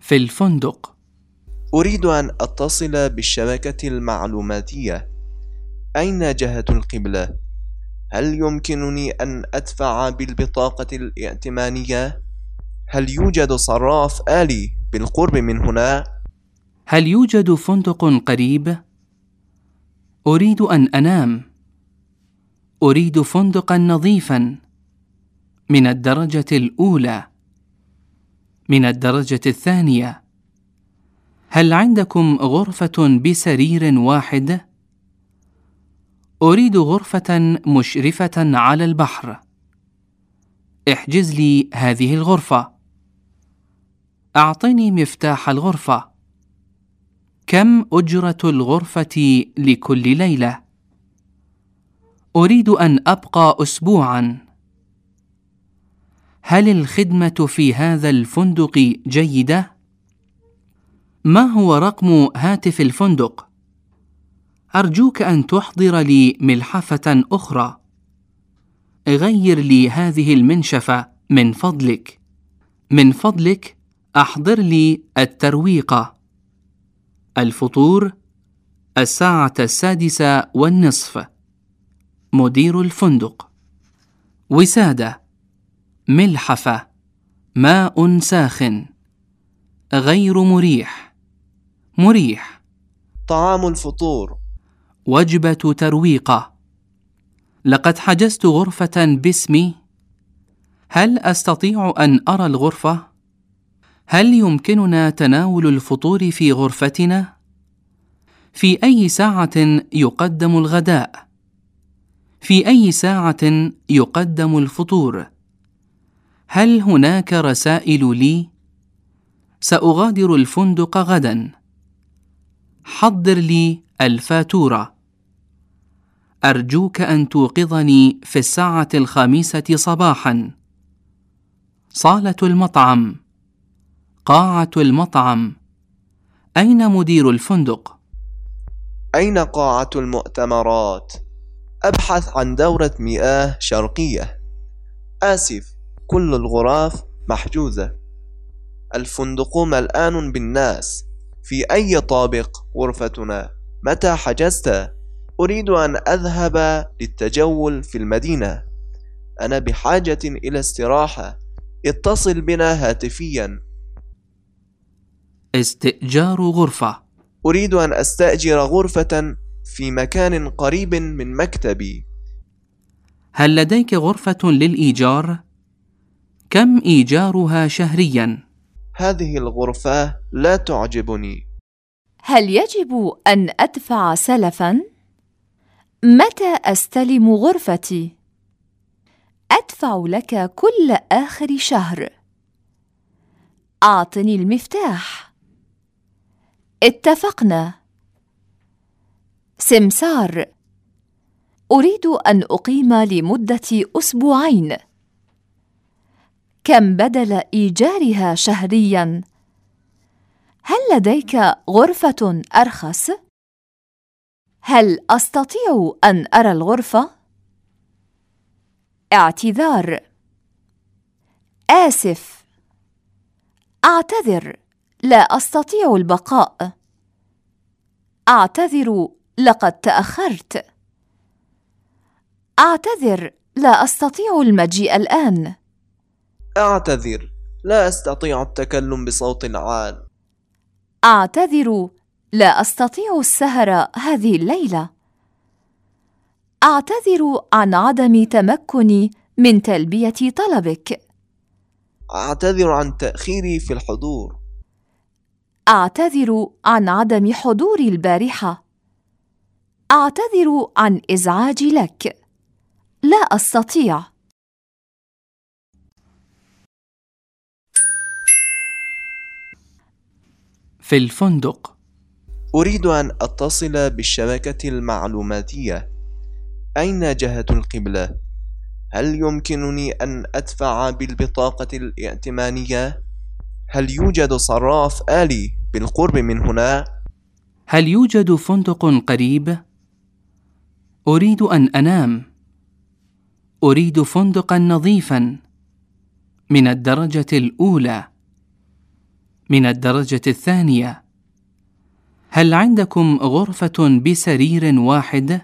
في الفندق. أريد أن أتصل بالشبكة المعلوماتية. أين جهة القبلة؟ هل يمكنني أن أدفع بالبطاقة الائتمانية؟ هل يوجد صراف آلي بالقرب من هنا؟ هل يوجد فندق قريب؟ أريد أن أنام. أريد فندقا نظيفا من الدرجة الأولى، من الدرجة الثانية. هل عندكم غرفة بسرير واحد؟ أريد غرفة مشرفة على البحر. احجز لي هذه الغرفة. أعطني مفتاح الغرفة. كم أجرة الغرفة لكل ليلة؟ أريد أن أبقى أسبوعا. هل الخدمة في هذا الفندق جيدة؟ ما هو رقم هاتف الفندق؟ أرجوك أن تحضر لي ملحفة أخرى. غير لي هذه المنشفة من فضلك. من فضلك أحضر لي الترويقة. الفطور 6:30. مدير الفندق. وسادة، ملحفة، ماء ساخن، غير مريح، مريح. طعام الفطور. وجبة ترويقة. لقد حجزت غرفة باسمي. هل أستطيع أن أرى الغرفة؟ هل يمكننا تناول الفطور في غرفتنا؟ في أي ساعة يقدم الغداء؟ في أي ساعة يقدم الفطور؟ هل هناك رسائل لي؟ سأغادر الفندق غدا. حضر لي الفاتورة. أرجوك أن توقظني في 5:00 صباحا. صالة المطعم. قاعة المطعم. أين مدير الفندق؟ أين قاعة المؤتمرات؟ أبحث عن دورة مياه شرقية. آسف، كل الغرف محجوزة. الفندق ملآن بالناس. في أي طابق غرفتنا؟ متى حجزت؟ أريد أن أذهب للتجول في المدينة. أنا بحاجة إلى استراحة. اتصل بنا هاتفيا. استئجار غرفة. أريد أن أستأجر غرفة في مكان قريب من مكتبي. هل لديك غرفة للإيجار؟ كم إيجارها شهريا؟ هذه الغرفة لا تعجبني. هل يجب أن أدفع سلفاً؟ متى أستلم غرفتي؟ أدفع لك كل آخر شهر. أعطني المفتاح. اتفقنا. سمسار. أريد أن أقيم لمدة أسبوعين. كم بدل إيجارها شهرياً؟ هل لديك غرفة أرخص؟ هل أستطيع أن أرى الغرفة؟ اعتذار. آسف. أعتذر، لا أستطيع البقاء. أعتذر، لقد تأخرت. أعتذر، لا أستطيع المجيء الآن. أعتذر، لا أستطيع التكلم بصوت عال. أعتذر، لا أستطيع السهر هذه الليلة. أعتذر عن عدم تمكني من تلبية طلبك. أعتذر عن تأخيري في الحضور. أعتذر عن عدم حضوري البارحة. أعتذر عن إزعاجي لك. لا أستطيع. في الفندق. أريد أن أتصل بالشبكة المعلوماتية. أين جهة القبلة؟ هل يمكنني أن أدفع بالبطاقة الائتمانية؟ هل يوجد صراف آلي بالقرب من هنا؟ هل يوجد فندق قريب؟ أريد أن أنام. أريد فندقا نظيفا من الدرجة الأولى، من الدرجة الثانية. هل عندكم غرفة بسرير واحد؟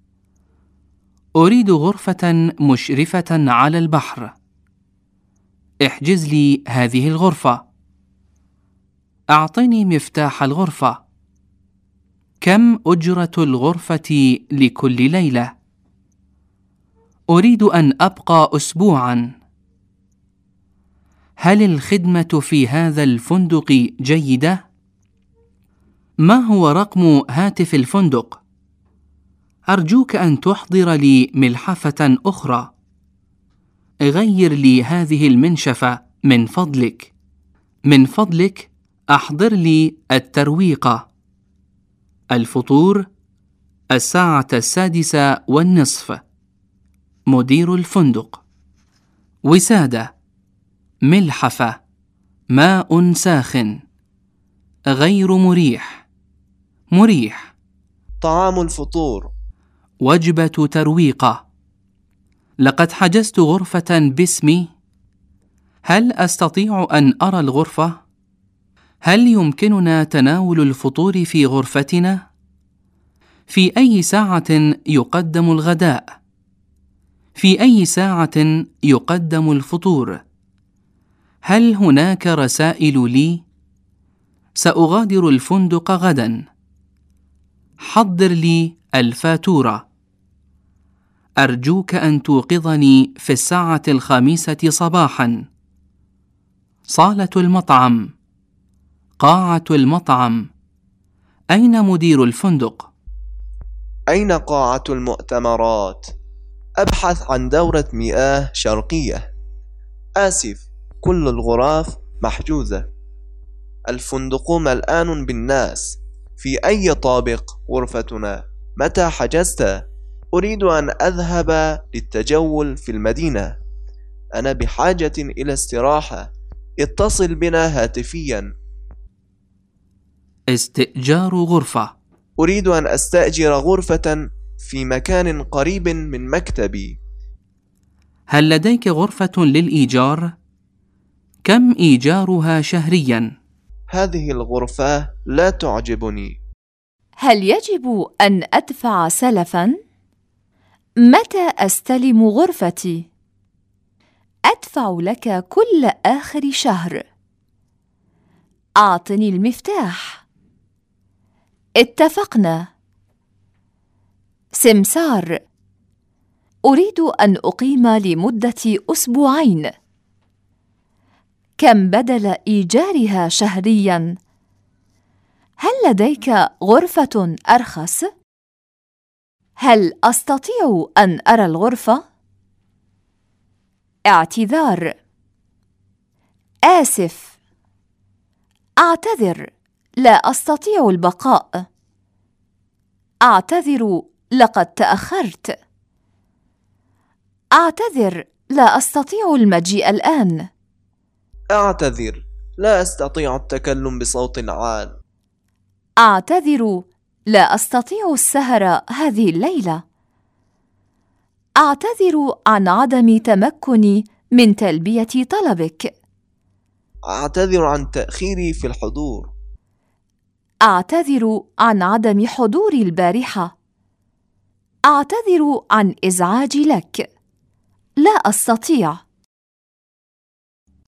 أريد غرفة مشرفة على البحر. احجز لي هذه الغرفة. أعطني مفتاح الغرفة. كم أجرة الغرفة لكل ليلة؟ أريد أن أبقى أسبوعاً. هل الخدمة في هذا الفندق جيدة؟ ما هو رقم هاتف الفندق؟ أرجوك أن تحضر لي ملحفة أخرى. غير لي هذه المنشفة من فضلك. من فضلك أحضر لي الترويقة. الفطور 6:30. مدير الفندق. وسادة، ملحفة، ماء ساخن، غير مريح، مريح. طعام الفطور. وجبة ترويقة. لقد حجزت غرفة باسمي. هل أستطيع أن أرى الغرفة؟ هل يمكننا تناول الفطور في غرفتنا؟ في أي ساعة يقدم الغداء؟ في أي ساعة يقدم الفطور؟ هل هناك رسائل لي؟ سأغادر الفندق غدا. حضر لي الفاتورة. أرجوك أن توقظني في 5:00 صباحا. صالة المطعم. قاعة المطعم. أين مدير الفندق؟ أين قاعة المؤتمرات؟ أبحث عن دورة مياه شرقية. آسف، كل الغرف محجوزة. الفندق ملآن بالناس. في أي طابق غرفتنا؟ متى حجزت؟ أريد أن أذهب للتجول في المدينة. أنا بحاجة إلى استراحة. اتصل بنا هاتفيا. استئجار غرفة. أريد أن أستأجر غرفة في مكان قريب من مكتبي. هل لديك غرفة للإيجار؟ كم إيجارها شهرياً؟ هذه الغرفة لا تعجبني. هل يجب أن أدفع سلفاً؟ متى أستلم غرفتي؟ أدفع لك كل آخر شهر. أعطني المفتاح. اتفقنا. سمسار. أريد أن أقيم لمدة أسبوعين. كم بدل إيجارها شهرياً؟ هل لديك غرفة أرخص؟ هل أستطيع أن أرى الغرفة؟ اعتذار. آسف. أعتذر، لا أستطيع البقاء. أعتذر، لقد تأخرت. أعتذر، لا أستطيع المجيء الآن. أعتذر، لا أستطيع التكلم بصوت عال. أعتذر، لا أستطيع السهر هذه الليلة. أعتذر عن عدم تمكني من تلبية طلبك. أعتذر عن تأخيري في الحضور. أعتذر عن عدم حضوري البارحة. أعتذر عن إزعاجي لك. لا أستطيع.